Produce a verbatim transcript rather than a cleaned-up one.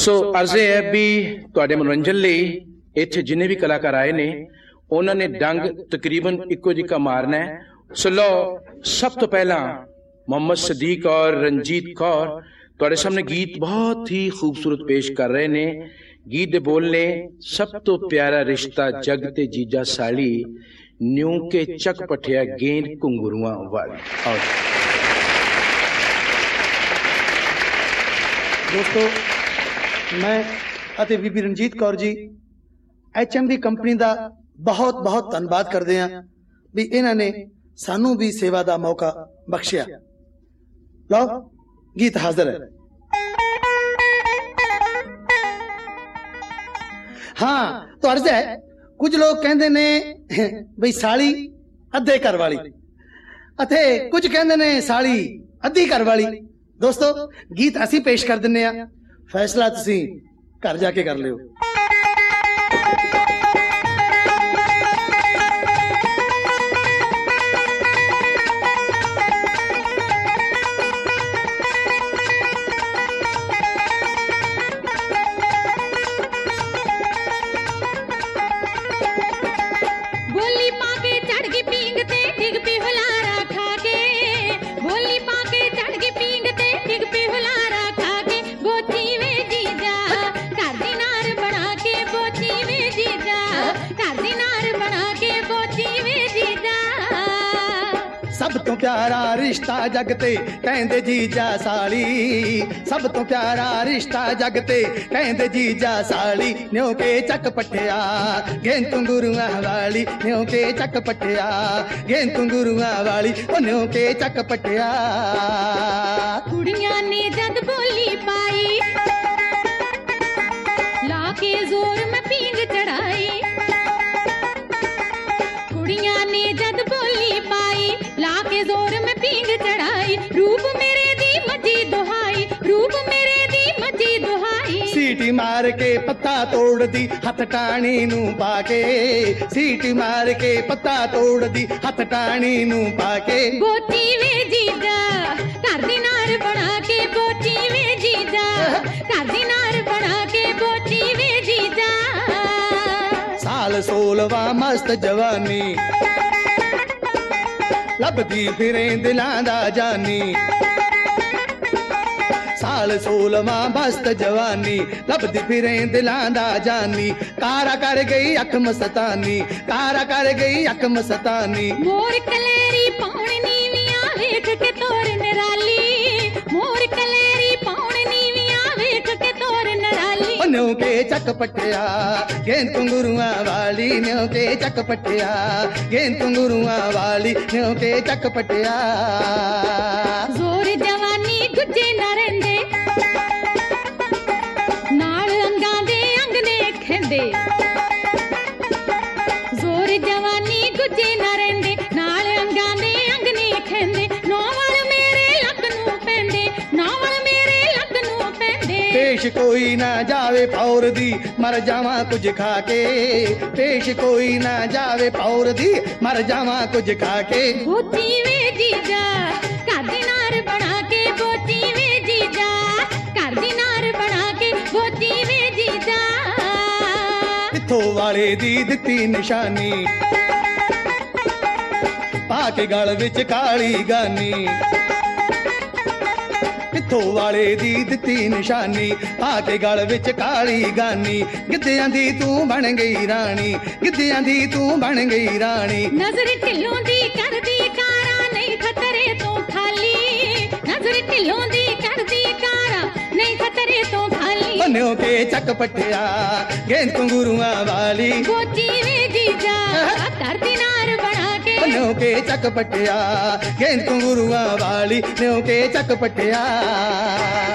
सो अर्ज़ है भी तुहाडे मनोरंजन लई इत्थे जिन्ने भी कलाकार आए ने उन्होंने डंग तकरीबन इक्को जिहा मारना है। सो लो सब तो पहला मोहम्मद सदीक और रंजीत कौर तुहाडे सामने गीत बहुत ही खूबसूरत पेश कर रहे ने। गीत दे बोल ने सब तो प्यारा रिश्ता जग ते जीजा साली न्यू के चक पठिया गेंद घुंगरुआं वाली। दोस्तों मैं ਅਤੇ ਬੀਬੀ Ranjit Kaur ji H M V company ਦਾ ਬਹੁਤ ਬਹੁਤ ਧੰਨਵਾਦ ਕਰਦੇ ਹਾਂ ਵੀ ਇਹਨਾਂ ਨੇ ਸਾਨੂੰ ਵੀ ਸੇਵਾ ਦਾ ਮੌਕਾ ਬਖਸ਼ਿਆ। ਲਓ ਗੀਤ ਹਾਜ਼ਰ ਹੈ। ਹਾਂ तो अर्ज है कुछ लोग कहते ने बई साली अद्धे घर वाली अथे कुछ कहते ने साली अद्धी घर वाली। दोस्तों गीत असी पेश कर दिने आ, फैसला तुसी घर जाके कर लियो। सब तो प्यारा रिश्ता जगते कहंदे जीजा साली, सब तो प्यारा रिश्ता जगते कहंदे जीजा साली न्यों के चक पटिया गेंद घुंगरुआं वाली न्यों के चक पटिया गेंद घुंगरुआं वाली ओ न्यों के चक पटिया। कुड़ियां ने जद बोली पाई लाके जोर में पींग चढ़ाई, कुड़ियां ने जद बोली पाई लाके जोर में पींग चढ़ाई, रूप मेरे दी मजी दुहाई, रूप मेरे दी मजी दुहाई। सीटी मार के पत्ता तोड़ दी हथ टाणी नू पाके, सीटी मार के पत्ता तोड़ दी हथ टाणी नू पाके। बोची वे जीजा घर दी नार बना के, बोची वे जीजा घर दी नार बना के, बोची वे जीजा। साल सोलवा मस्त जवानी लभदी फिरे दिलां दा जानी, साल सोलवा मस्त जवानी लभदी फिरे दिलां दा जानी। कारा कर गई अख मस्तानी, कारा कर गई अख मस्तानी। मोर कलेरी पाउण नीवियां वेख के तोर निराली, मोर कलेरी पाउण नीवियां वेख के तोर निराली। न्यों के चक पटिया गेंद घुंगरुआं वाली, न्यों के चक पटिया गेंद घुंगरुआं वाली, न्यों के चक पटिया। जोर जवानी गुजे न रहिंदे नाल अंगां दे अंग ने खेंदे, जोर जवानी गुजे न रहिंदे नाल अंगां दे अंग ने खेंदे। नौवल मेरे लक नू पैंदे, नौवल मेरे लक नू पैंदे। पेश कोई ना जावे पौर दी मर जावा कुछ खाके, पेश कोई ना जावे पौर दी मर जावा कुछ खाके। बोची वे जीजा घर दी नार बना के, बोची वे जीजा घर दी नार बना के, बोची वे जीजा। इथों वाले दी दित्ती निशानी पाके गल विच काली गानी, इथों वाले दी दित्ती निशानी पाके गल विच काली गानी। गिद्धियां दी तू बन गई रानी, गिद्धियां दी तू बन गई रानी। नजर ढिलों दी कर दी कारा नहीं खतरे तो खाली, नजर ढिलों दी कर दी कारा नहीं खतरे तो खाली। न्यों के चक पटिया गेंद घुंगरुआं वाली, बोची वे जीजा घर दी नार बना के। न्यों के चक पटिया गेंद घुंगरुआं वाली, न्यों के चक पटिया।